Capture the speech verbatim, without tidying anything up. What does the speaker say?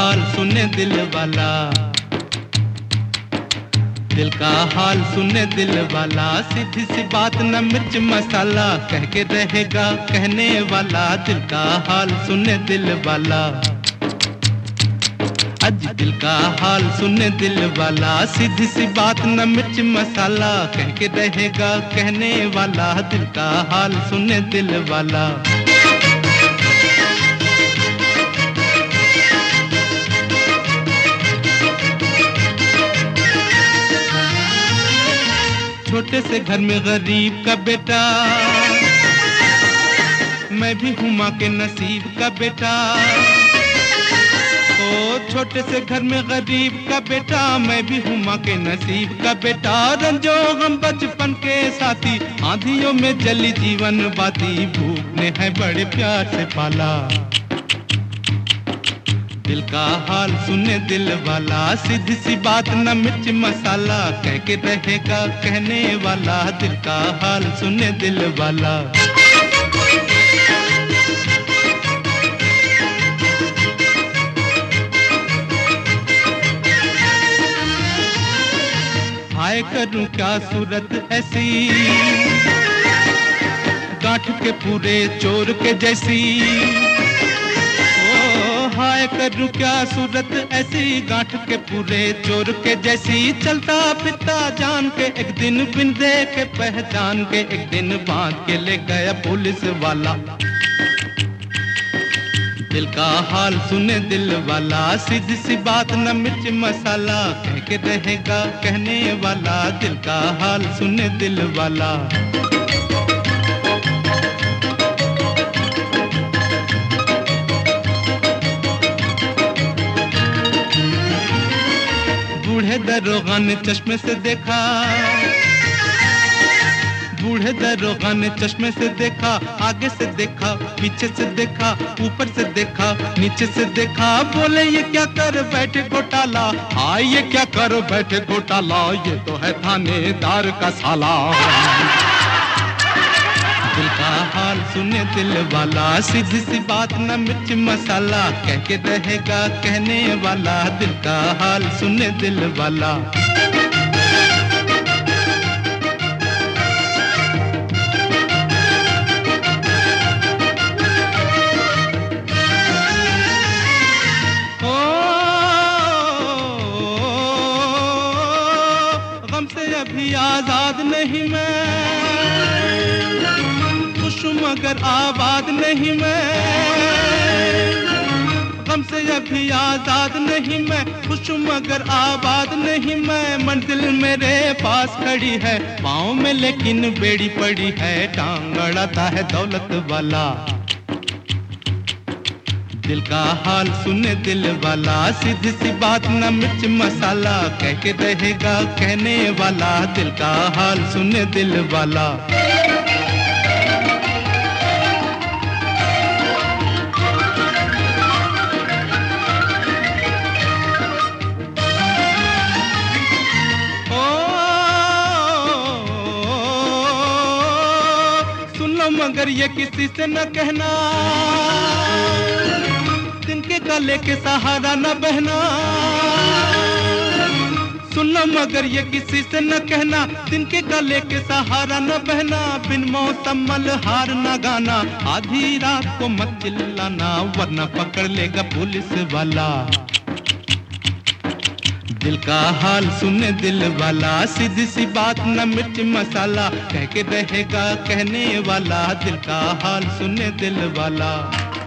हाल सुने दिल वाला, दिल का हाल सुने दिल वाला। सीधी सी बात न मिर्च मसाला, कह के रहेगा कहने वाला। दिल का हाल सुने दिल वाला, अज दिल का हाल सुने दिल वाला। सीधी सी बात न मिर्च मसाला, कह के रहेगा कहने वाला। दिल का हाल सुने दिल वाला। छोटे से घर में गरीब का बेटा, मैं भी हूँ माँ के नसीब का बेटा। ओ छोटे से घर में गरीब का बेटा, मैं भी हूँ माँ के नसीब का बेटा। रंजो हम बचपन के साथी, आंधियों में जली जीवन बाती। भूख ने है बड़े प्यार से पाला, दिल का हाल सुने दिल वाला। सीधी सी बात न मिर्च मसाला, कह के रहेगा कहने वाला। दिल का हाल सुने दिल वाला। हाय करूं क्या सूरत ऐसी, गांठ के पूरे चोर के जैसी। हाय करूं क्या सूरत ऐसी, गांठ के पूरे चोर के जैसी। चलता फिरता जान के एक दिन, बिन देखे पहचान के एक दिन। बांध के ले गया पुलिस वाला, दिल का हाल सुने दिल वाला। सीधी सी बात न मिर्च मसाला, कह के रहेगा कहने वाला। दिल का हाल सुने दिल वाला। बूढ़े दरोगा ने चश्मे से देखा, बूढ़े दरोगा ने चश्मे से देखा। आगे से देखा, पीछे से देखा, ऊपर से देखा, नीचे से देखा। बोले ये क्या कर बैठे घोटाला, हाँ ये क्या कर बैठे घोटाला। ये तो है थानेदार का साला, दिल का हाल सुने दिल वाला। सीधी सी बात न मिर्च मसाला, कह के रहेगा कहने वाला। दिल का हाल सुने दिल वाला। ओ गम से अभी आजाद नहीं मैं, मगर आबाद नहीं मैं। गम से अभी आजाद नहीं मैं, खुश मगर आबाद नहीं मैं। मंजिल मेरे पास खड़ी है, पाँव में लेकिन बेड़ी पड़ी है। टांग अड़ाता है दौलत वाला, दिल का हाल सुने दिल वाला। सीधी सी बात न मिर्च मसाला, कह के रहेगा कहने वाला। दिल का हाल सुने दिल वाला। मगर ये किसी से न कहना, जिनके गले के सहारा न बहना। सुन लो मगर ये किसी से न कहना, जिनके गले के सहारा न बहना। बिन मौसम मलहार न गाना, आधी रात को मत चिल्लाना, वरना पकड़ लेगा पुलिस वाला। दिल का हाल सुने दिल वाला। सीधी सी बात न मिर्च मसाला, कह के रहेगा कहने वाला। दिल का हाल सुने दिल वाला।